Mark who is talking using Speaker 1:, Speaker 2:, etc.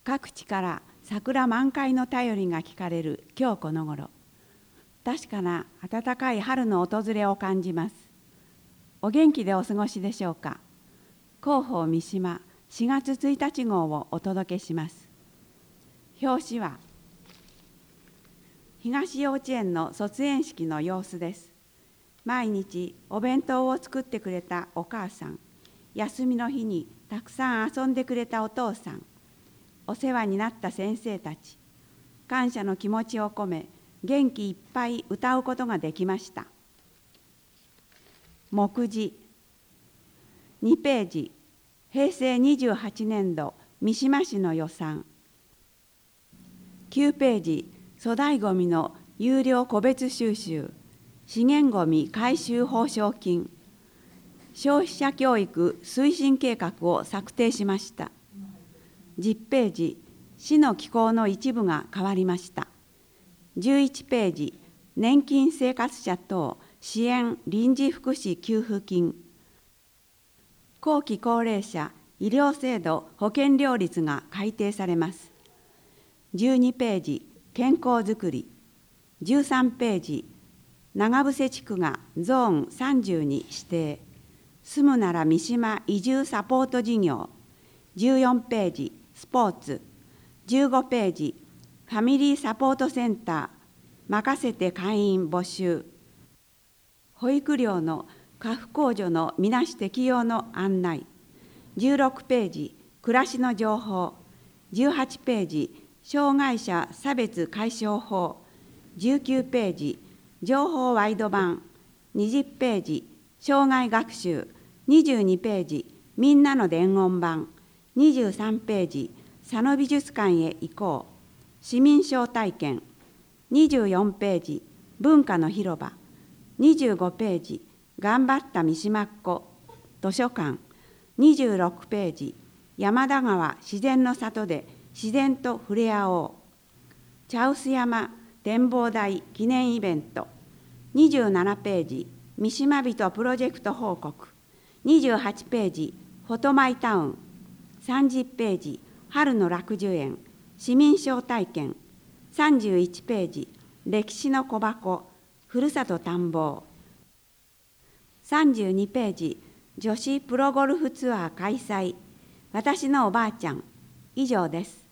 Speaker 1: 各地から桜満開の便りが聞かれる今日この頃、確かな暖かい春の訪れを感じます。お元気でお過ごしでしょうか。広報三島4月1日号をお届けします。表紙は東幼稚園の卒園式の様子です。毎日お弁当を作ってくれたお母さん、休みの日にたくさん遊んでくれたお父さん、お世話になった先生たち、感謝の気持ちを込め元気いっぱい歌うことができました。目次2ページ、平成28年度三島市の予算。9ページ、粗大ごみの有料個別収集、資源ごみ回収報奨金、消費者教育推進計画を策定しました。10ページ、市の機構の一部が変わりました。11ページ、年金生活者等支援臨時福祉給付金、後期高齢者医療制度保険料率が改定されます。12ページ、健康づくり。13ページ、長伏地区がゾーン30に指定、住むなら三島移住サポート事業。14ページ、スポーツ。15ページ、ファミリーサポートセンター、任せて会員募集。保育料の過付控除のみなし適用の案内。16ページ、暮らしの情報。18ページ、障害者差別解消法。19ページ、情報ワイド版。20ページ、障害学習。22ページ、みんなの伝言版。23ページ、佐野美術館へ行こう。市民招待券。24ページ、文化の広場。25ページ、頑張った三島っ子。図書館。26ページ、山田川自然の里で自然と触れ合おう。茶臼山展望台記念イベント。27ページ、三島人プロジェクト報告。28ページ、フォトマイタウン。30ページ、春の楽寿園市民招待券。31ページ、歴史の小箱ふるさと探訪。32ページ、女子プロゴルフツアー開催。私のおばあちゃん。以上です。